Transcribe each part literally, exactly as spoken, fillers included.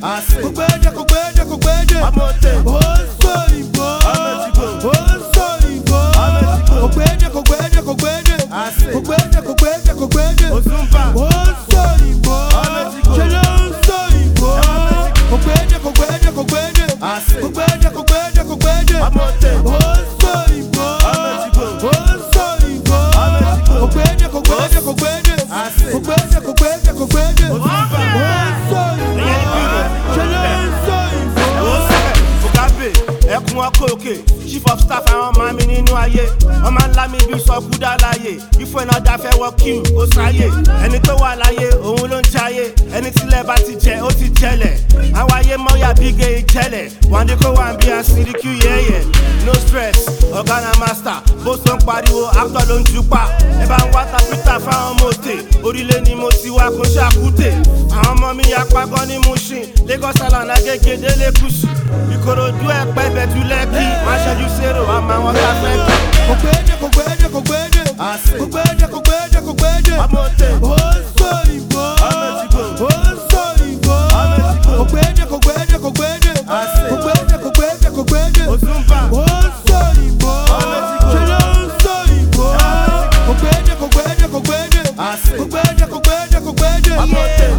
kò gbẹ́dẹ̀ kò gbẹ́dẹ̀ kò gbẹ́dẹ̀ ó sọ ìbò ó sọ ìbò kò gbẹ́dẹ̀ kò gbẹ́dẹ̀ kò gbẹ́dẹ̀ kò gbẹ́dẹ̀ kò gbẹ́dẹ̀ kò gbẹ́dẹ̀ ó sọ ìbò ṣe ló ń sọ ìbò kò gbẹ́dẹ̀ kò gbẹ́dẹ̀ kò gbẹ́dẹ̀ kò gbẹ́dẹ̀ kò gbẹ́dẹ̀ kò gbẹ́dẹ̀ ó sọ ìbò ó sọ ìbò kò gbẹ́dẹ̀ kò gbẹ́dẹ̀ kò gbẹ́dẹ̀ kò gbẹ́dẹ̀ kò gbẹ́dẹ̀ kò gbẹ́dẹ̀ ó sọ ìbò ṣe ló ń sọ ìbò. Mugabe ẹkùn ọkọ òkè chief of staff àwọn ọmọ mi nínú ayé wọn máa ń lá mi bí sọkúdà láàyè ìfọ̀ iná dáfẹ́ wọ kíw ó sáyè ẹni tó wà láyé òun ló ń jayé ẹni tílẹ̀ bá ti jẹ ó ti jẹlẹ̀ àwọn ayé mọ́yà bíge ìjẹlẹ̀ wàndé kó wà ń bí àṣíríkú yẹ́yẹ́ no stress ọ̀gá na master bó so ń pariwo actor ló ń jupa ẹ bá ń wá tapita fáwọn mọ̀tè orílẹ̀ ni mo ti wá kó ṣàkútè àwọn ọmọ mi yapa gan ní Mushin Lagos Island Agége délé Kùsì Ìkòròdú Ẹ̀pẹ́ Bẹ̀jú Lẹ́kì má ṣẹ́jú sérò àmọ́ àwọn tá a fẹ́ kí. kò gbẹ́dẹ̀ kò gbẹ́dẹ̀ kò gbẹ́dẹ̀ kò gbẹ́dẹ̀ kò gbẹ́dẹ̀ kò gbẹ́dẹ̀ ó sọ ìbò ó sọ ìbò kò gbẹ́dẹ̀ kò gbẹ́dẹ̀ kò gbẹ́dẹ̀ kò gbẹ́dẹ̀ kò gbẹ́dẹ̀ kò gbẹ́dẹ̀ ó sọ ìbò ṣe ló ń sọ ìbò kò gbẹ́dẹ̀ kò gbẹ́dẹ̀ kò gbẹ́dẹ̀ kò gbẹ́dẹ̀ kò gbẹ́dẹ̀ kò gbẹ́dẹ̀ ó sọ ìbò ó sọ ìbò kò gbẹ́dẹ̀ kò gbẹ́dẹ̀ kò gbẹ́dẹ̀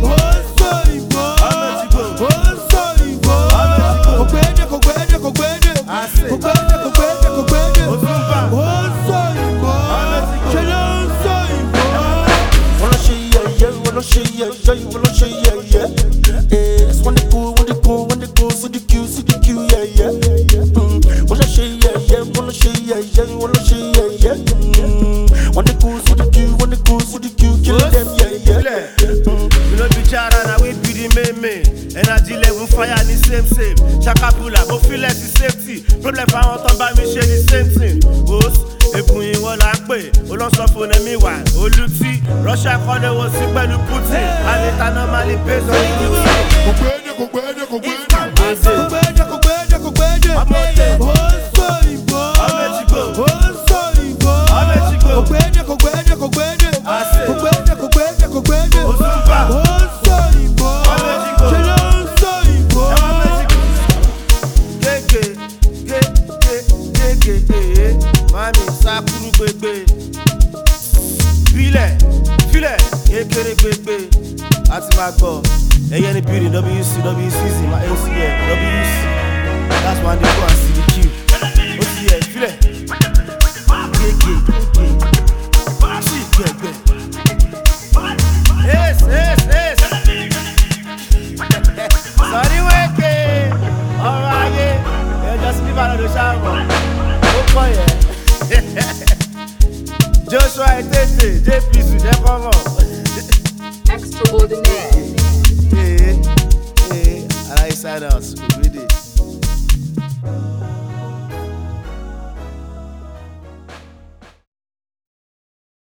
kò gbẹ́dẹ̀ kò gbẹ́dẹ̀ ó sọ ìbò ṣe ló ń sọ ìbò. Wanna ṣe yẹ̀yẹ́, wanna ṣe yẹ̀yẹ́, wanna ṣe yẹ̀yẹ́. Eh, when they go, when they go, when they go, see the queue, see the queue, yeah, yeah. Mm. Wanna ṣe yẹ̀yẹ́, wanna ṣe yẹ̀yẹ́, wanna ṣe yẹ̀yẹ́. Mm. When they go, see the queue, when they go, see the queue, kill them, yeah, yeah. Mm. We no be jara na we be the main main. Energy level fire the same same. Shakapula, go feel like the safety. Problem for àwọn tó ń bá mi ṣe the same thing. Boss, ègún ìwọ là ń pè, olóńsọ fún ẹ̀mí wà, olùtí. Russia kọ́lé wo sí pẹ̀lú Putin. Àlètà normally based on the news. kò gbẹ́dẹ̀ kò gbẹ́dẹ̀ kò gbẹ́dẹ̀ kò gbẹ́dẹ̀ kò gbẹ́dẹ̀ kò gbẹ́dẹ̀ ó sọ ìbò ó sọ ìbò kò gbẹ́dẹ̀ kò gbẹ́dẹ̀ kò gbẹ́dẹ̀ kò gbẹ́dẹ̀ kò gbẹ́dẹ̀ kò gbẹ́dẹ̀ ó sọ ìbò ṣe ló ń sọ ìbò. Gègé gègé gègé ee mami sakuru gbegbe filẹ̀ filẹ̀ kékeré gbegbe àti máa gbọ́ ẹyẹ ní beauty W C W C Z my A C L W C that's why they go and see the queue ó ti yẹ filẹ̀ gègé gègé sí gbẹgbẹ yes yes yes sọrí wẹ́kẹ̀ ọ̀rọ̀ ayé ẹjọ́ sí bíbá lọ́dọ̀ ṣáàmù ó kọ́ yẹ Joshua Etete J P C jẹ́ kọ́mọ̀. Extraordinaire. Hey, hey, I like side house.